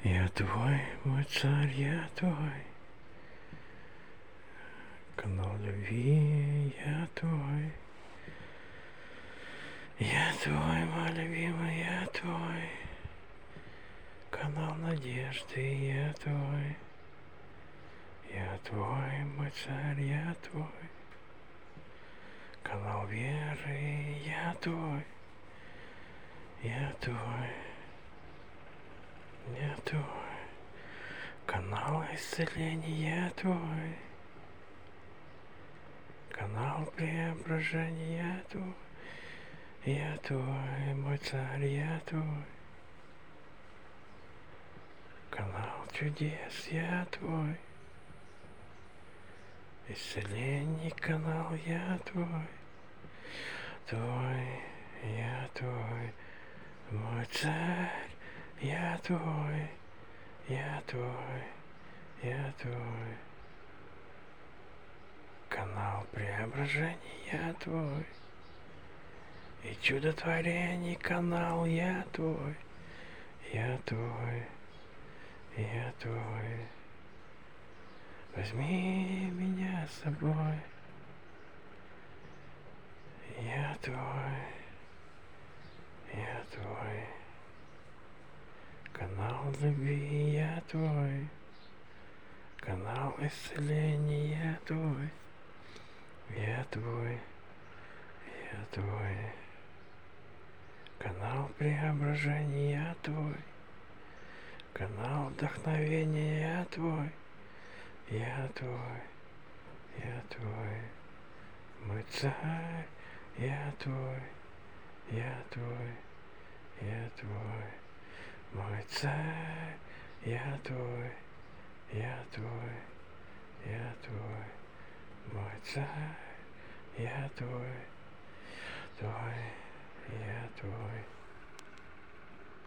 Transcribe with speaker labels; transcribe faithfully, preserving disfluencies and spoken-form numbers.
Speaker 1: Я твой, мой царь, я твой. Канал любви, я твой. Я твой, мой любимый, я твой. Канал надежды, я твой. Я твой, мой царь, я твой. Канал веры, я твой. Я твой. Я твой. Канал исцеления, я твой. Канал преображения, я твой. Я твой, мой царь, я твой. Канал чудес, я твой. Исцеление, канал, я твой. Твой, я твой. Мой царь, я твой. Я твой, я твой. Канал преображения, я твой. И чудотворений, канал, я твой. Я твой, я твой. Возьми меня с собой. Я твой, я твой. Канал любви, я твой. Канал исцеления, я твой. Я твой, я твой. Канал преображения, я твой. Канал вдохновения, я твой. Я твой, я твой. Мой царь, я твой. Я твой, я твой. Мой царь, я твой. Я твой, я твой. Мой царь, я твой.